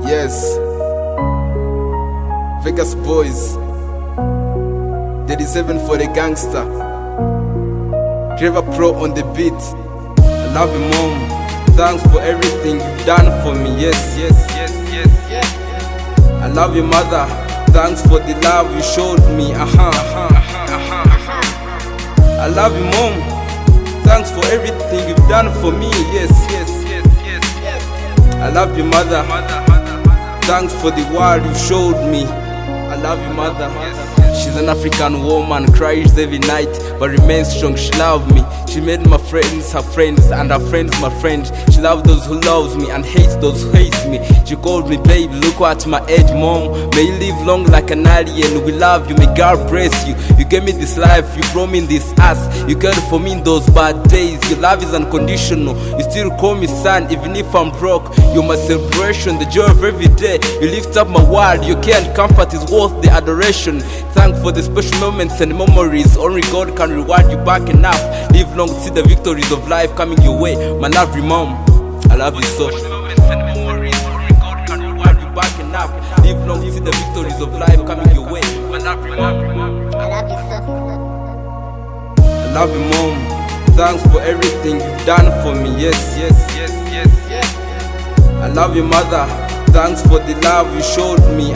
Yes, Vegas boys, 37 for the gangster, Trevor Pro on the beat. I love you, mom. Thanks for everything you've done for me. Yes, yes, yes, yes, yes. I love you, mother. Thanks for the love you showed me. I love you, mom. Thanks for everything you've done for me. Yes, yes, yes, yes, yes. I love you, mother. Thanks for the world you showed me. I love you, mother. She's an African woman, cries every night, but remains strong. She loved me. She made my friends her friends, and her friends my friends. She loves those who loves me and hates those who hates me. She called me babe, look at my age, mom. May you live long like an alien. We love you, may God bless you. You gave me this life, you brought me in this ass. You cared for me in those bad days. Your love is unconditional. You still call me son, even if I'm broke. You're my celebration, the joy of every day. You lift up my world. Your care and comfort is worth the adoration. Thank for the special moments and memories. Only God can reward you back enough. Live long to see the victories of life coming your way. My lovely mom, I love you so. Moments and memories. Only God can reward you back enough. Live long to see the victories of life coming your way. My lovely mom, I love you so. I love you, mom. Thanks for everything you've done for me. Yes, yes, yes, yes, yes. I love you, mother. Thanks for the love you showed me.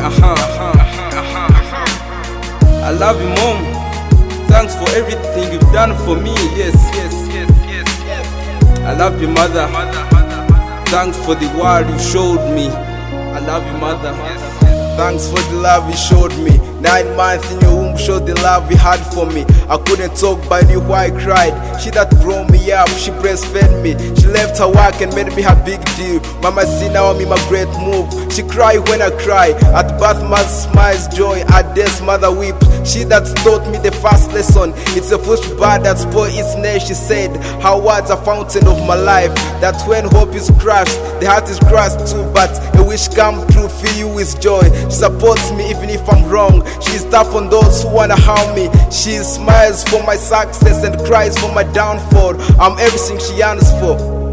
I love you, mom. Thanks for everything you've done for me. Yes, yes, yes, yes, yes. I love you, mother. Thanks for the world you showed me. I love you, mother. Thanks for the love you showed me. 9 months in your womb showed the love you had for me. I couldn't talk but I knew why I cried. She that brought me up, she breastfed me. She left her work and made me her big deal. Mama see now me my great move. She cry when I cry. At birth mother smiles joy, at death mother weeps. She that taught me the first lesson. It's a foolish bird that spoiled its nest. She said her words are fountain of my life. That when hope is crushed, the heart is crushed too. But a wish come true, fill you with joy. She supports me even if I'm wrong. She's tough on those who wanna harm me. She smiles for my success and cries for my downfall. I'm everything she yearns for.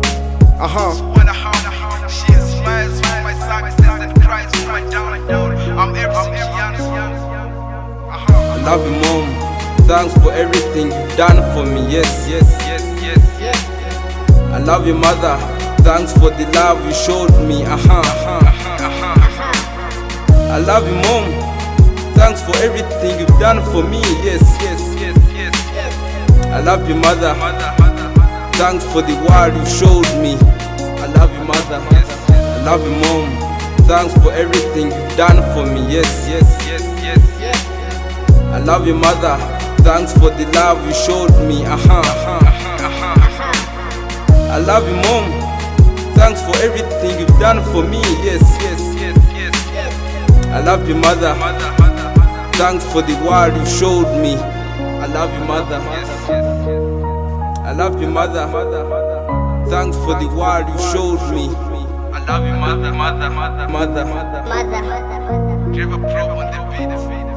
She smiles for my success and cries for my downfall. I'm everything she yearns for. I love you, mom. Thanks for everything you've done for me. Yes, yes, yes, yes, yes. I love you, mother. Thanks for the love you showed me. I love you, mom. Thanks for everything you've done for me. Yes, yes, yes, yes, yes. I love you, mother. Thanks for the world you showed me. I love you, mother. I love you, mom. Thanks for everything you've done for me. Yes, yes, yes, yes, yes. I love you, mother. Thanks for the love you showed me. I love you, mom. Thanks for everything you've done for me. Yes, yes, yes, yes, yes. I love you, mother. Thanks for the world you showed me. I love you, mother. I love you, mother. Thanks for the world you showed me. I love you, mother. Trevor Pro on the beat.